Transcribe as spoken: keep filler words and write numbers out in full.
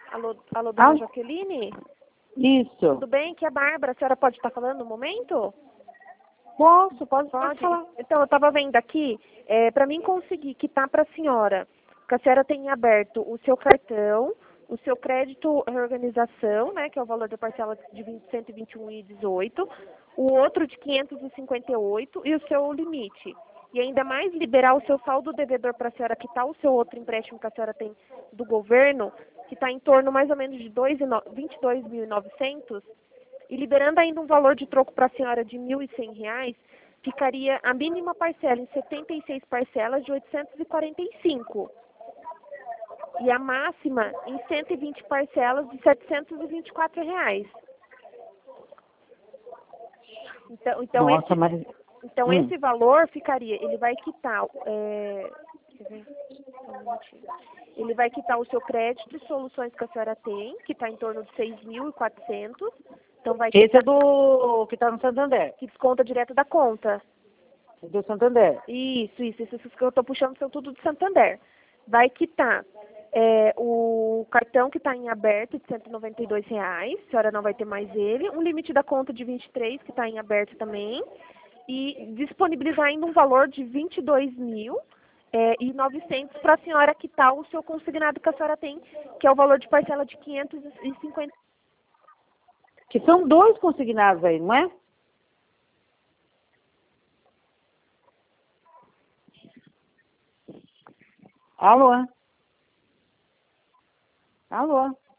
Alô, alô, dona Ah, Jaqueline? isso. Tudo bem? Que é a Bárbara. A senhora pode estar falando no momento? Posso, pode, pode Pode. falar. Então, eu estava vendo aqui, é, para mim conseguir quitar para a senhora, que a senhora tem aberto o seu cartão, o seu crédito reorganização, né, que é o valor da parcela de cento e vinte e um e dezoito, o outro de quinhentos e cinquenta e oito e o seu limite. E ainda mais liberar o seu saldo devedor para a senhora quitar o seu outro empréstimo que a senhora tem do governo, que está em torno mais ou menos de vinte e dois mil e novecentos, e liberando ainda um valor de troco para a senhora de mil e cem reais, ficaria a mínima parcela em setenta e seis parcelas de oitocentos e quarenta e cinco. E a máxima em cento e vinte parcelas de setecentos e vinte e quatro reais. Então, então, Nossa, esse, mas... então Hum. esse valor ficaria, ele vai quitar, é, quer ver? Só um minutinho. Ele vai quitar o seu crédito de soluções que a senhora tem, que está em torno de seis mil e quatrocentos. Então vai Esse quitar, é do que está no Santander. que desconta direto da conta. Do Santander. Isso, isso, isso, isso que eu estou puxando são tudo de Santander. Vai quitar é, o cartão que está em aberto de cento e noventa e dois reais, a senhora não vai ter mais ele, um limite da conta de vinte e três que está em aberto também, e disponibilizar ainda um valor de vinte e dois mil é, e novecentos para a senhora quitar o seu consignado que a senhora tem, que é o valor de parcela de quinhentos e cinquenta. Que são dois consignados aí, não é? Alô? Alô?